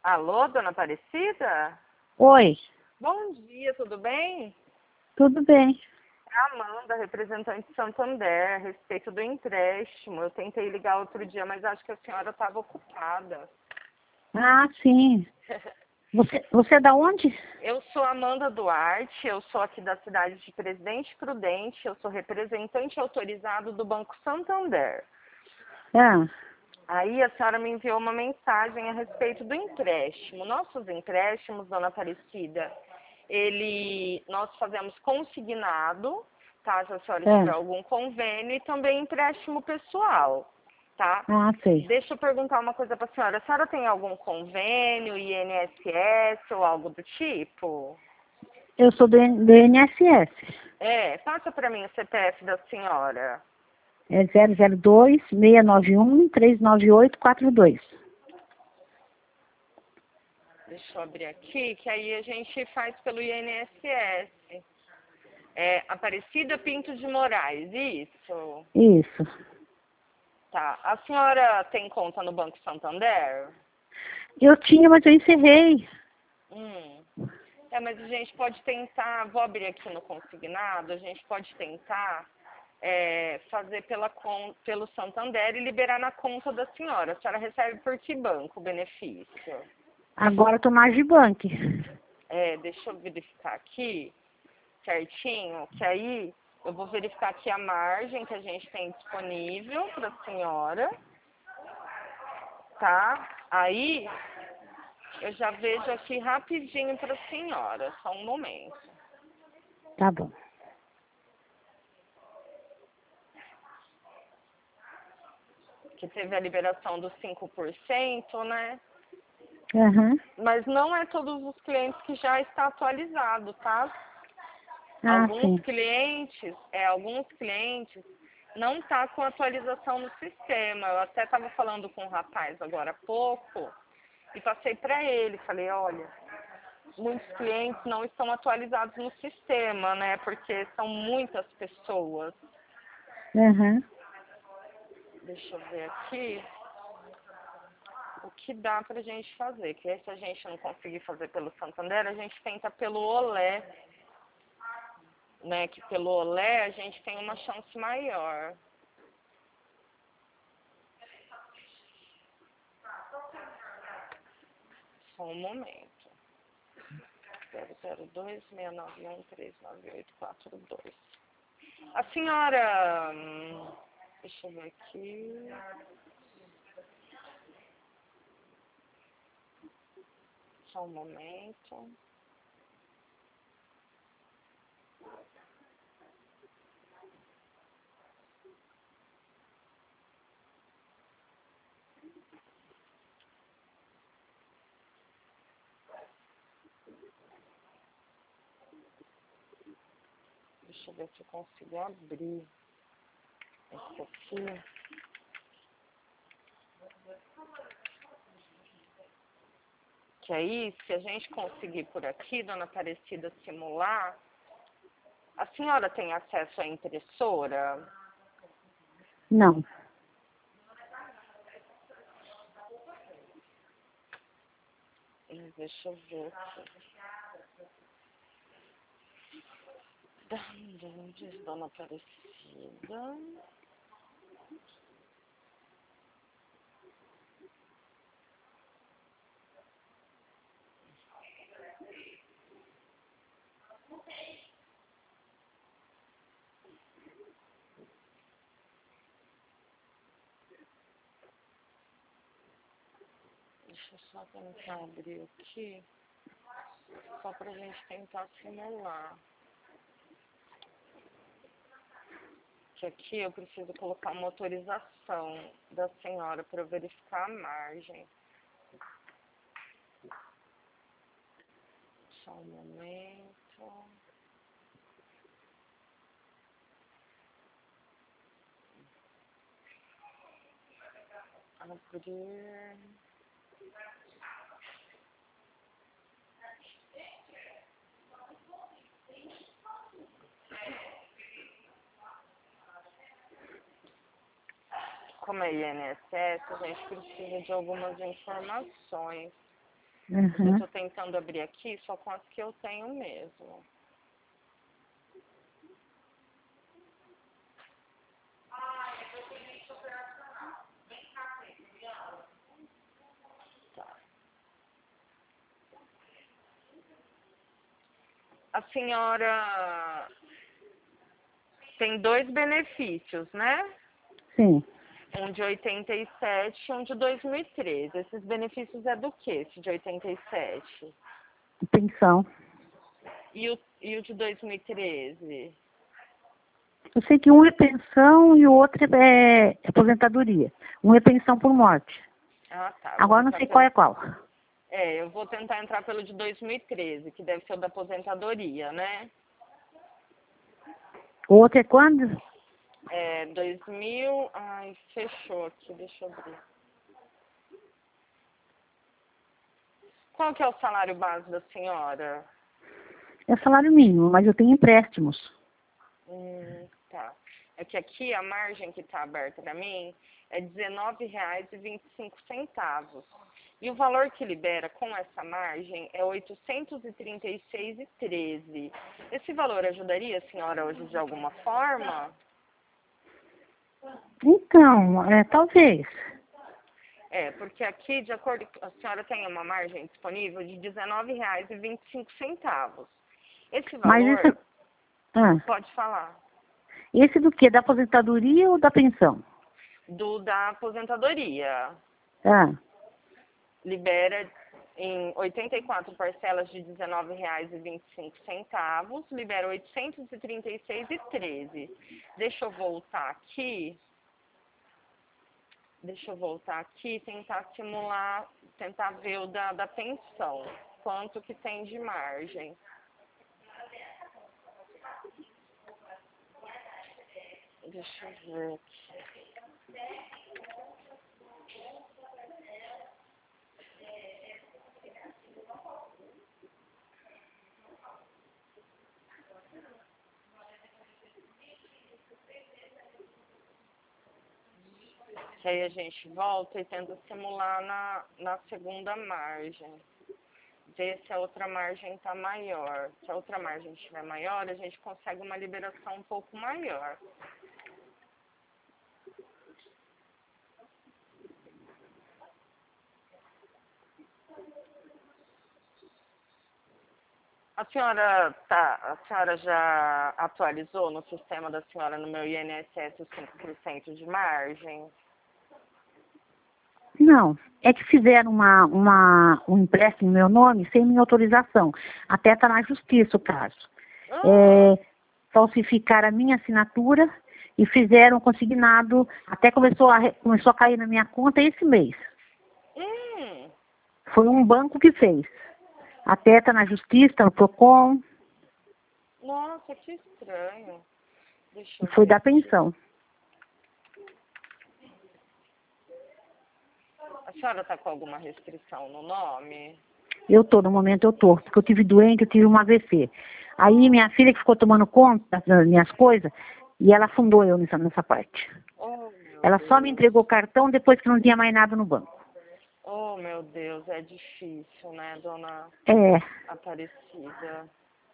Alô, dona Aparecida? Oi, Bom dia, tudo bem? tudo bem? É a Amanda, representante de Santander, a respeito do empréstimo. Eu tentei ligar outro dia, mas acho que a senhora estava ocupada. Ah, sim. Você é da onde? Eu sou Amanda Duarte, eu sou aqui da cidade de Presidente Prudente, eu sou representante autorizado do Banco Santander. Ah, Aí a senhora me enviou uma mensagem a respeito do empréstimo. Nossos empréstimos, dona Aparecida, nós fazemos consignado, caso a senhora tiver ah, algum convênio, e também empréstimo pessoal, tá? ah, sei. Deixa eu perguntar uma coisa para a senhora. A senhora tem algum convênio, INSS ou algo do tipo? Eu sou do INSS. Passa para mim o CPF da senhora. É 002-691-39842. Deixa eu abrir aqui, que aí a gente faz pelo INSS. É Aparecida Pinto de Moraes, isso? Isso. Tá. A senhora tem conta no Banco Santander? Eu tinha, mas eu encerrei. Hum. Mas a gente pode tentar, vou abrir aqui no consignado, a gente pode tentar fazer pelo Santander e liberar na conta da senhora. A senhora recebe por que banco o benefício? Agora eu tô na Agibank. Deixa eu verificar aqui certinho, que aí eu vou verificar aqui a margem que a gente tem disponível para a senhora, tá? Aí eu já vejo aqui rapidinho para a senhora, só um momento. Tá bom. Que teve a liberação dos 5%, né? Aham. Mas não é todos os clientes que já está atualizado, tá? Ah, sim. Alguns clientes não tá com atualização no sistema. Eu até estava falando com um rapaz agora há pouco e passei para ele, falei, olha, muitos clientes não estão atualizados no sistema, né? Porque são muitas pessoas. Aham. Deixa eu ver aqui o que dá pra gente fazer. Que se a gente não conseguir fazer pelo Santander, a gente tenta pelo Olé, né? Que pelo Olé a gente tem uma chance maior. Só um momento. 002-691-39842. A senhora... deixa eu ver aqui... Só um momento. Deixa eu ver se eu consigo abrir esse aqui. Que aí, se a gente conseguir por aqui, dona Aparecida, simular... A senhora tem acesso à impressora? Não. Deixa eu ver aqui. Diz dona Aparecida. Deixa eu só tentar abrir aqui. Só pra gente tentar simular. Que aqui eu preciso colocar uma autorização da senhora para verificar a margem. Só um momento. Abrir. Como é INSS, a gente precisa de algumas informações. Eu Uhum. estou tentando abrir aqui só com as que eu tenho mesmo. Tá. A senhora tem 2 benefícios, né? Sim. Um de 87 e um de 2013. Esses benefícios é do que, esse de 87? Pensão. E o de 2013? Eu sei que um é pensão e o outro é aposentadoria. Um é pensão por morte. Ah, tá. Agora não sei qual é qual. Eu vou tentar entrar pelo de 2013, que deve ser o da aposentadoria, né? O outro é quando? 2000... Ai, fechou aqui, deixa eu abrir. Qual que é o salário base da senhora? É salário mínimo, mas eu tenho empréstimos. Tá. É que aqui a margem que está aberta para mim é R$19,25. E o valor que libera com essa margem é R$ 836,13. Esse valor ajudaria a senhora hoje de alguma forma? Então, talvez. Porque aqui, de acordo com a senhora tem uma margem disponível de R$19,25. Esse Mas valor, ah, pode falar, esse do quê? Da aposentadoria ou da pensão? da aposentadoria. Ah, Libera em 84 parcelas de R$19,25, libera 836,13. Deixa eu voltar aqui e tentar simular, tentar ver o da pensão, quanto que tem de margem. Deixa eu ver aqui. Que aí a gente volta e tenta simular na segunda margem. Ver se a outra margem está maior. Se a outra margem estiver maior, a gente consegue uma liberação um pouco maior. A senhora já atualizou no sistema da senhora no meu INSS os 5% de margem? não. É que fizeram um empréstimo no meu nome sem minha autorização. Até está na justiça o caso. Falsificaram a minha assinatura e fizeram consignado. Até começou a cair na minha conta esse mês. Hum, Foi um banco que fez. Até está na justiça, no PROCON, nossa, que estranho. Deixa eu foi ver da aqui. pensão. A senhora está com alguma restrição no nome? No momento eu tô, porque eu tive doente, eu tive um AVC. Aí minha filha que ficou tomando conta das minhas coisas, e ela fundou eu nessa parte. Oh, meu Ela só me Deus. entregou o cartão depois que não tinha mais nada no banco. Oh, meu Deus, é difícil, né, dona É, Aparecida?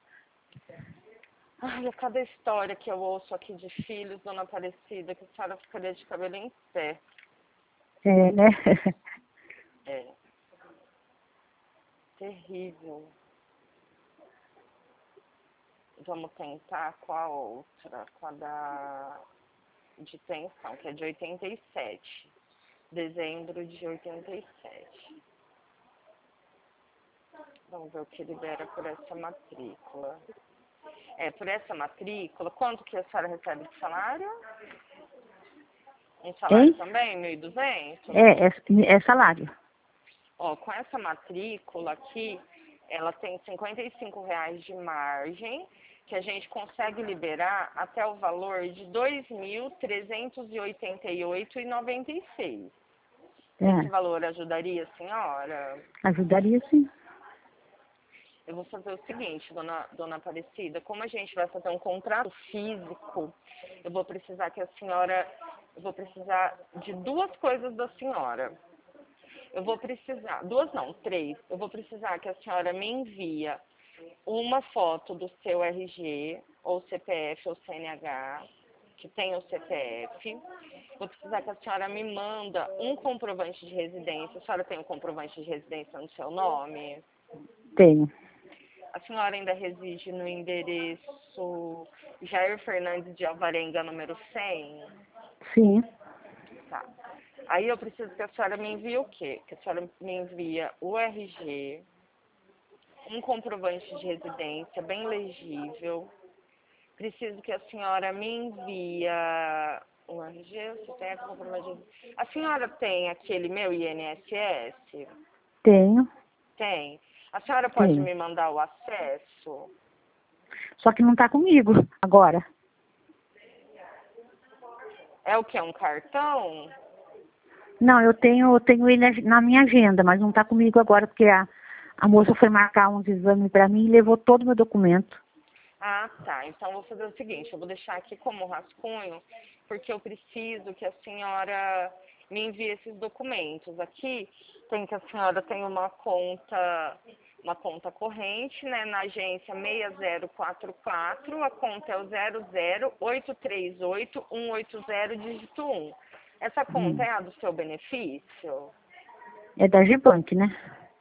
Ai, a cada história que eu ouço aqui de filhos, dona Aparecida, que a senhora ficaria de cabelo em pé. né? É. Terrível. Vamos tentar com a outra, com a de pensão, que é de 87. Dezembro de 87. Vamos ver o que libera por essa matrícula. Por essa matrícula, quanto que a senhora recebe de salário? Um salário Hein? também, 1.200? É salário. Ó, com essa matrícula aqui, ela tem R$55 de margem, que a gente consegue liberar até o valor de R$2.388,96. Esse valor ajudaria a senhora? Ajudaria sim. Eu vou fazer o seguinte, dona Aparecida, como a gente vai fazer um contrato físico, eu vou precisar de 2 coisas da senhora. Eu vou precisar, 2 não, 3. Eu vou precisar que a senhora me envia uma foto do seu RG, ou CPF ou CNH, que tem o CPF. Vou precisar que a senhora me manda um comprovante de residência. A senhora tem um comprovante de residência no seu nome? Tenho. A senhora ainda reside no endereço Jair Fernandes de Alvarenga, número 100? Sim. Tá. Aí eu preciso que a senhora me envie o quê? Que a senhora me envia o RG, um comprovante de residência bem legível. Preciso que a senhora me envia o RG, o CPF, o comprovante de residência. A senhora tem aquele meu INSS? Tenho. Tem. A senhora pode Tenho. me mandar o acesso? Só que não está comigo agora. É o que? Um cartão? Não, eu tenho ele na minha agenda, mas não está comigo agora, porque a moça foi marcar uns exames para mim e levou todo o meu documento. Ah, tá. Então, vou fazer o seguinte, eu vou deixar aqui como rascunho, porque eu preciso que a senhora me envie esses documentos. Aqui tem que a senhora tem uma conta corrente, né, na agência 6044, a conta é o 00838-180, dígito 1. Essa conta é a do seu benefício? É da Gibank, né?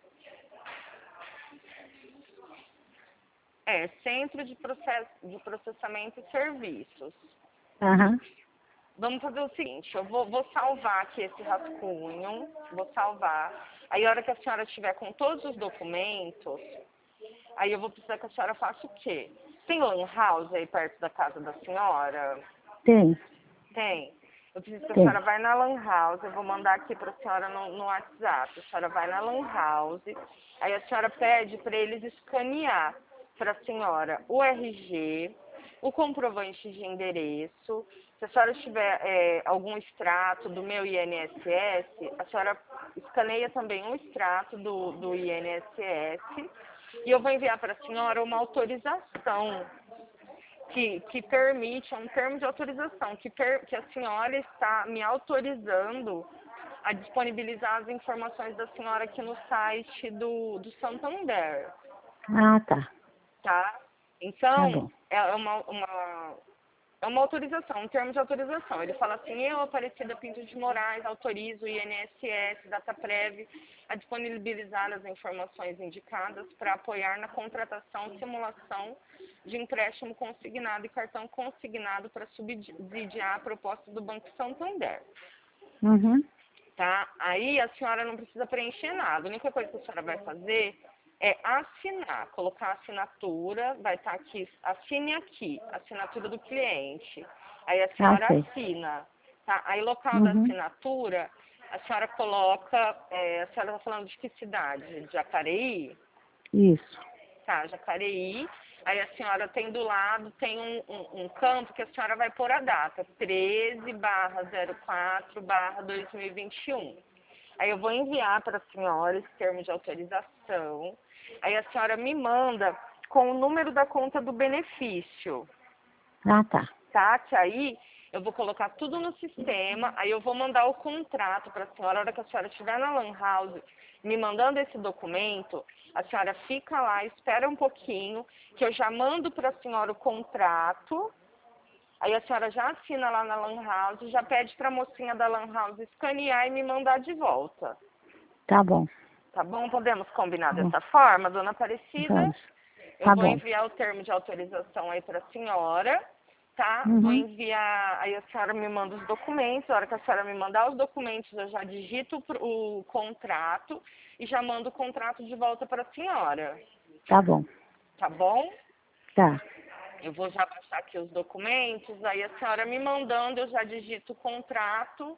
É, Centro de Processamento e Serviços. Aham. Vamos fazer o seguinte, eu vou salvar aqui esse rascunho, vou salvar. Aí a hora que a senhora estiver com todos os documentos, aí eu vou precisar que a senhora faça o quê? Tem lan house aí perto da casa da senhora? Tem. Tem. Eu preciso que a Tem. senhora vai na lan house, eu vou mandar aqui para a senhora no WhatsApp. A senhora vai na lan house, aí a senhora pede para eles escanear para a senhora o RG, o comprovante de endereço. Se a senhora tiver algum extrato do meu INSS, a senhora escaneia também um extrato do INSS e eu vou enviar para a senhora uma autorização que permite, é um termo de autorização, que a senhora está me autorizando a disponibilizar as informações da senhora aqui no site do Santander, Ah, tá. tá? Tá Então, bom. é uma autorização, um termo de autorização. Ele fala assim, eu, Aparecida Pinto de Moraes, autorizo o INSS, Dataprev, a disponibilizar as informações indicadas para apoiar na contratação, simulação de empréstimo consignado e cartão consignado para subsidiar a proposta do Banco Santander. Uhum. Tá? Aí a senhora não precisa preencher nada. A única coisa que a senhora vai fazer é assinar, colocar a assinatura, vai estar aqui, assine aqui, assinatura do cliente. Aí a senhora sei. assina, tá? Aí local da Uhum. assinatura, a senhora coloca, a senhora está falando de que cidade? De Jacareí? Isso. Tá, Jacareí. Aí a senhora tem do lado, tem um campo que a senhora vai pôr a data, 13/04/2021. Aí eu vou enviar para a senhora esse termo de autorização. Aí a senhora me manda com o número da conta do benefício, Ah, tá. tá? Que aí eu vou colocar tudo no sistema, aí eu vou mandar o contrato para a senhora. A hora que a senhora estiver na Lan House me mandando esse documento, a senhora fica lá, espera um pouquinho, que eu já mando para a senhora o contrato. Aí a senhora já assina lá na Lan House, já pede para a mocinha da Lan House escanear e me mandar de volta. Tá bom. Tá bom? Podemos combinar Tá bom. dessa forma, dona Aparecida? Vamos. Eu Tá vou bom. enviar o termo de autorização aí para a senhora, tá? Vou Uhum. enviar, aí a senhora me manda os documentos, a hora que a senhora me mandar os documentos, eu já digito o contrato e já mando o contrato de volta para a senhora. Tá bom. Tá bom? Tá. Eu vou já baixar aqui os documentos, aí a senhora me mandando, eu já digito o contrato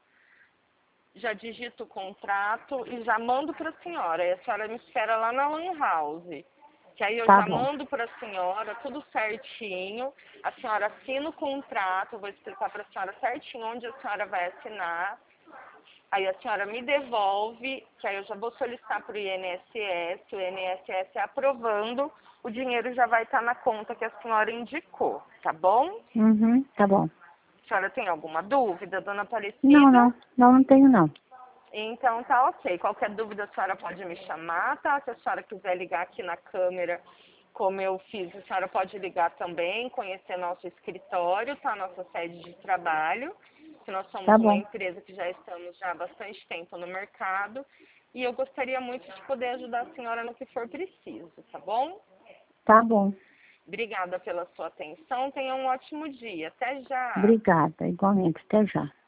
e já mando para a senhora. Aí a senhora me espera lá na Lan House, que aí eu Tá já bom. mando para a senhora tudo certinho. A senhora assina o contrato, eu vou explicar para a senhora certinho onde a senhora vai assinar. Aí a senhora me devolve, que aí eu já vou solicitar para o INSS, o INSS aprovando, o dinheiro já vai estar na conta que a senhora indicou, tá bom? Uhum. Tá bom. A senhora tem alguma dúvida, dona Aparecida? Não, não. Não tenho, não. Então tá ok. Qualquer dúvida a senhora pode me chamar, tá? Se a senhora quiser ligar aqui na câmera, como eu fiz, a senhora pode ligar também, conhecer nosso escritório, tá? Nossa sede de trabalho, que nós somos Tá uma bom, empresa que já estamos já há bastante tempo no mercado. E eu gostaria muito de poder ajudar a senhora no que for preciso, tá bom? tá bom. Obrigada pela sua atenção. Tenha um ótimo dia. Até já. Obrigada, igualmente. Até já.